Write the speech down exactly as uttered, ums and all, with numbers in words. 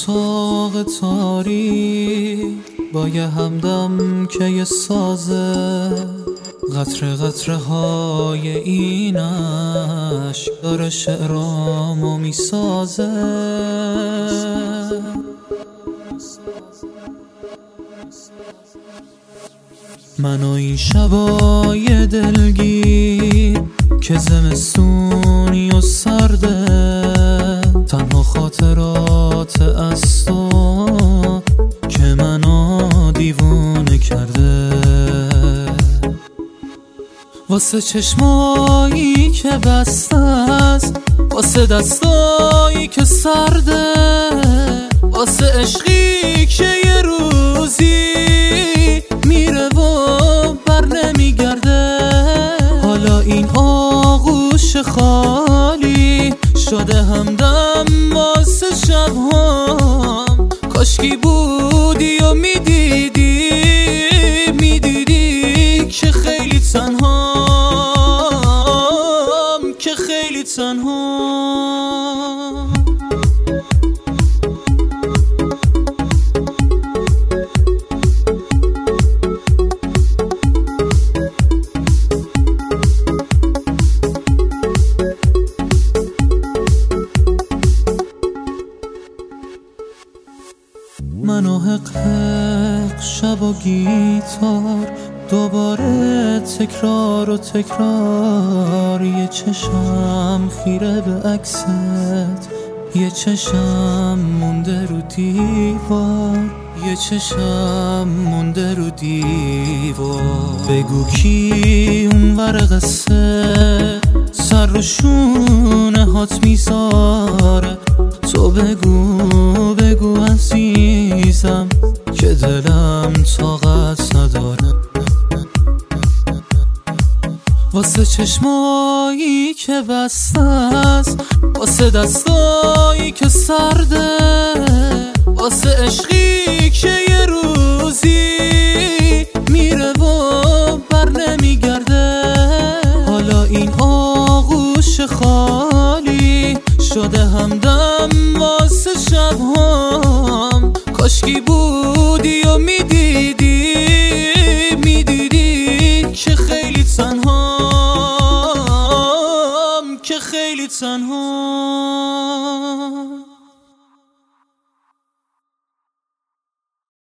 اتاق تاریک با یه همدم که یه سازه، قطره قطره های اینش داره شعرامو میسازه. من و این شبای دلگیر که زمستونی و سرده، تنها خاطرات از تو که منو دیوونه کرده. واسه چشمایی که بسته است، واسه دستایی که سرده، واسه عشقی که یه روزی میره و بر نمیگرده. حالا این آغوش خالی شده همدم واسه شبهام. کاشکی بودی و میدیدی میدیدی که خیلی تنهام، که خیلی تنهام. من و حق حق شب و گیتار، دوباره تکرار و تکرار. یه چشم خیره به عکست، یه چشم مونده رو دیوار، یه چشم مونده رو دیوار. بگو کی اون ور قصه سر رو شونه هات میذاره. تو بگو بگو عزیزم که دلم طاقت نداره. واسه چشمایی که بسته است، واسه دستایی که سرده، واسه عشقی که یه روزی میره و بر نمیگرده. حالا این آغوش خالی شده همدم واسه شبهام. کاشکی بودی و میدیدی میدیدی که خیلی تنهام، که خیلی تنهام.